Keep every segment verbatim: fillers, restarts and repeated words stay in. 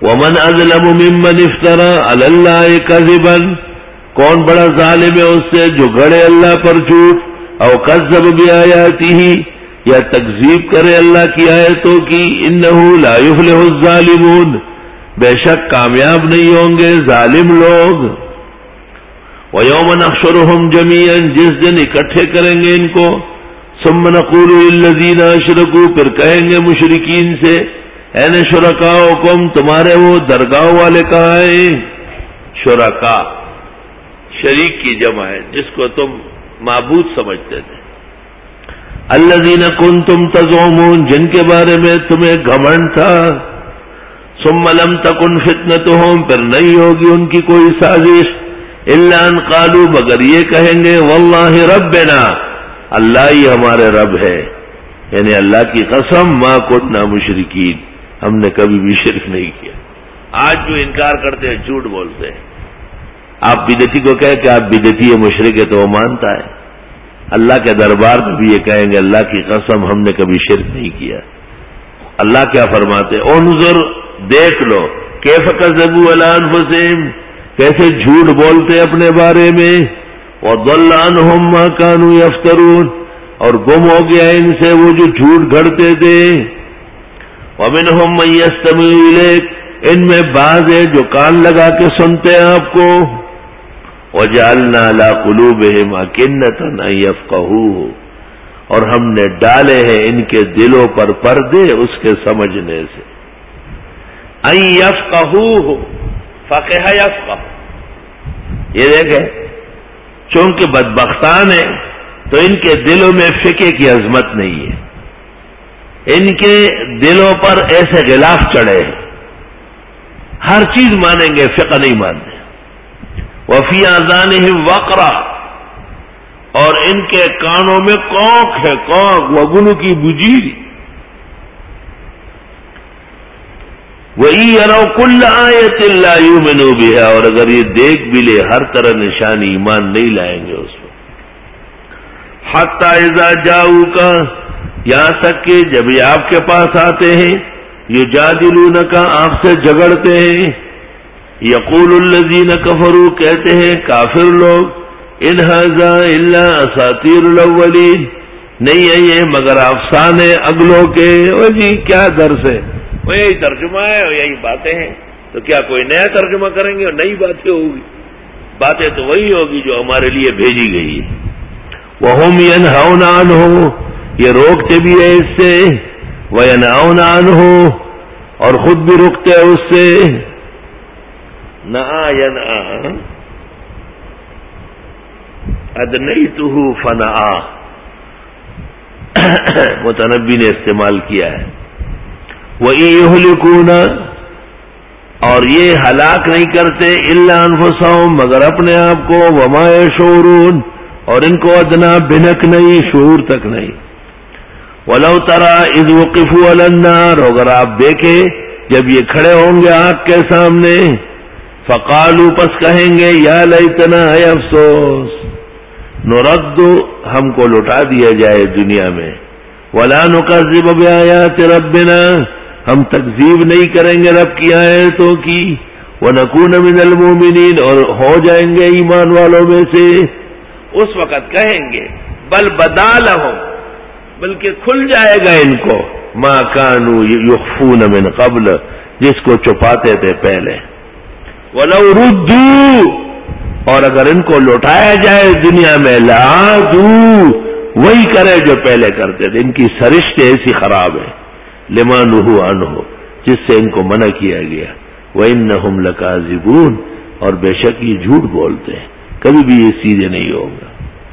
ومن اظلم ممن افترى علی اللہ کذبا، کون بڑا ظالم ہے اس سے جو گڑے اللہ پر جھوٹ، او کذب بآیاتہ، یا تکذیب کرے اللہ کی آیتوں کی، انہ لا یفلح الظالمون، بے شک کامیاب نہیں ہوں گے ظالم لوگ۔ وَيَوْمَ نَحْشُرُهُمْ جَمِيعًا، جس دن اکٹھے کریں گے ان کو، ثُمَّ نَقُولُ لِلَّذِينَ أَشْرَكُوا، پھر کہیں گے مشرکین سے، اَيْنَ شُرَكَاؤُكُمْ، تمہارے وہ درگاہ والے کہاں ہیں؟ شرکا شریک کی جمع ہے، جس کو تم معبود سمجھتے تھے۔ الَّذِينَ كُنْتُمْ تَزْعُمُونَ، جن کے بارے میں تمہیں گھمنڈ تھا۔ ثُمَّ لَمْ تَكُنْ فِتْنَتُهُمْ، پھر نہیں ہوگی ان کی کوئی سازش، الا ان قالوا، مگر یہ کہیں گے، واللہ ربنا، اللہ ہی ہمارے رب ہے، یعنی اللہ کی قسم، ما كنا مشرکین، ہم نے کبھی بھی شرک نہیں کیا۔ آج جو انکار کرتے ہیں جھوٹ بولتے ہیں۔ آپ بدعتی کو کہیں کہ آپ بدعتی ہے مشرک ہے تو وہ مانتا ہے، اللہ کے دربار میں بھی یہ کہیں گے اللہ کی قسم ہم نے کبھی شرک نہیں کیا۔ اللہ کیا فرماتے، انظر، دیکھ لو، کیف کذبوا علی انفسہم، کیسے جھوٹ بولتے اپنے بارے میں، وضل عنہم ما كانوا یفترون، اور گم ہو گیا ان سے وہ جو جھوٹ گھڑتے تھے۔ ومنہم من یستمع الیک، ان میں بعض ہے جو کان لگا کے سنتے ہیں آپ کو۔ وجعلنا علی قلوبہم اکنۃ ان یفقہوہ، اور ہم نے ڈالے ہیں ان کے دلوں پر پردے اس کے سمجھنے سے۔ ان یفقہوہ، فقہ یفقہ، یہ دیکھیں چونکہ بدبختان ہیں تو ان کے دلوں میں فقہ کی عظمت نہیں ہے، ان کے دلوں پر ایسے غلاف چڑھے ہیں، ہر چیز مانیں گے، فقہ نہیں مانتے۔ وفی آذانہم وقرا، اور ان کے کانوں میں کونک ہے، کونک، وگنو کی بجیری۔ وَإِن يَرَوْا كُلَّ آیَةٍ لَا يُؤْمِنُوا بِهَا، اور اگر یہ دیکھ بھی لے ہر طرح نشانی، ایمان نہیں لائیں گے اس پر۔ حَتَّى إِذَا جَاءُوكَ، یہاں تک کہ جب یہ آپ کے پاس آتے ہیں، يُجَادِلُونَكَ، آپ سے جھگڑتے ہیں، يَقُولُ الَّذِينَ كَفَرُوا، کہتے ہیں کافر لوگ، إِنْ هَذَا إِلَّا أَسَاطِيرُ الْأَوَّلِينَ، نہیں ہے یہ مگر افسانے اگلوں کے۔ او جی کیا درس ہے، وہ یہی ترجمہ ہے اور یہی باتیں ہیں، تو کیا کوئی نیا ترجمہ کریں گے اور نئی باتیں ہوگی؟ باتیں تو وہی ہوگی جو ہمارے لیے بھیجی گئی ہے۔ وَهُمْ يَنْهَوْنَ عَنْهُ، یہ روکتے بھی ہے اس سے، وَيَنْهَوْنَ عَنْهُ، اور خود بھی رکتے ہیں اس سے۔ نَآ يَنْآ، أَدْنَيْتُهُ فَنَآ، متنبی نے استعمال کیا ہے۔ وَإِن يُهْلِكُونَ، اور یہ ہلاک نہیں کرتے، إِلَّا أَنفُسَهُمْ، مگر اپنے آپ کو، وَمَا يَشْعُرُونَ، اور ان کو ادنا بھنک نہیں، شعور تک نہیں۔ وَلَوْ تَرَىٰ إِذْ وُقِفُوا عَلَى النَّارِ، اگر آپ دیکھیں جب یہ کھڑے ہوں گے آگ کے سامنے، فقالوا، پس کہیں گے، یا لیتنا، اے افسوس، نرد، ہم کو لوٹا دیا جائے دنیا میں، ولا نکذب بآیات ربنا، ہم تکذیب نہیں کریں گے رب کی آیتوں کی، ونکون من المؤمنین، اور ہو جائیں گے ایمان والوں میں سے۔ اس وقت کہیں گے، بل بدا لہم، بلکہ کھل جائے گا ان کو، ما کانوا یخفون من قبل، جس کو چھپاتے تھے پہلے۔ وَلَوْ رُدُّوا، اور اگر ان کو لوٹایا جائے دنیا میں، لَعَادُوا، وہی کرے جو پہلے کرتے تھے، ان کی سرشت ایسی خراب ہے، لِمَا نُهُوا عَنْهُ، جس سے ان کو منع کیا گیا، وَإِنَّهُمْ لَكَاذِبُونَ، اور بے شک یہ جھوٹ بولتے ہیں، کبھی بھی یہ سیدھے نہیں ہوگا۔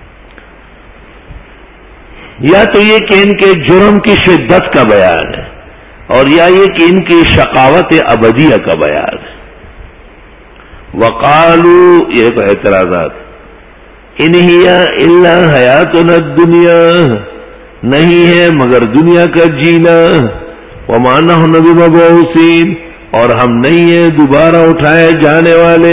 یا تو یہ کہ ان کے جرم کی شدت کا بیان ہے، اور یا یہ کہ ان کی شقاوت ابدیہ کا بیان ہے۔ وقالوا، یہ تو اعتراضات، ان ہی الا حیاتنا الدنیا، نہیں ہے مگر دنیا کا جینا، وما نحن بمبعوثین، اور ہم نہیں ہیں دوبارہ اٹھائے جانے والے۔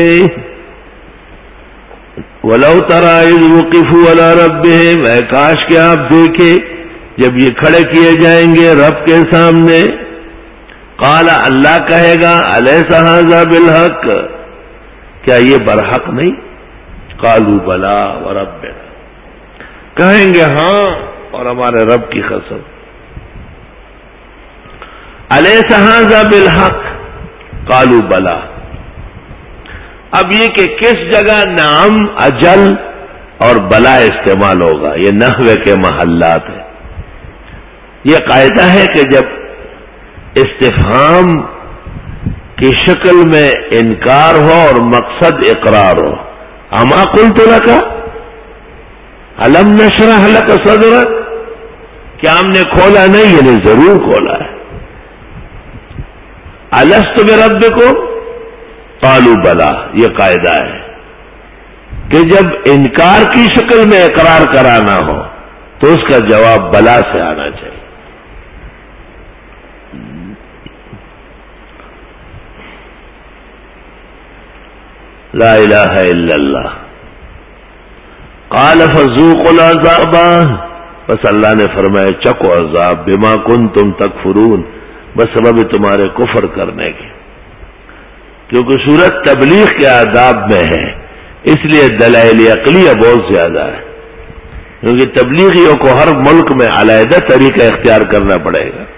ولو تری اذ وقفوا علی ربہم، اے کاش کہ آپ دیکھیں جب یہ کھڑے کیے جائیں گے رب کے سامنے، قال اللہ کہے گا الیس ھذا بالحق، کیا یہ برحق نہیں؟ قالوا بلا وربنا، کہیں گے ہاں اور ہمارے رب کی قسم۔ الیس ھذا بالحق قالوا بلا۔ اب یہ کہ کس جگہ نعم، اجل اور بلا استعمال ہوگا، یہ نحوے کے محلات ہیں۔ یہ قاعدہ ہے کہ جب استفہام کی شکل میں انکار ہو اور مقصد اقرار ہو، اما قلت لک الم نشرح لک صدرک، کیا ہم نے کھولا نہیں؟ یعنی ضرور کھولا ہے۔ الست بربکم قالوا بلا، یہ قاعدہ ہے کہ جب انکار کی شکل میں اقرار کرانا ہو تو اس کا جواب بلا سے آنا چاہیے۔ لا الہ الا اللہ۔ قال فذوقوا العذاب، بس اللہ نے فرمایا چکو عذاب، بما کنتم تکفرون، بس سبب تمہارے کفر کرنے کے، کیونکہ سورت تبلیغ کے آداب میں ہے، اس لیے دلائل عقلیہ بہت زیادہ ہے، کیونکہ تبلیغیوں کو ہر ملک میں علیحدہ طریقہ اختیار کرنا پڑے گا۔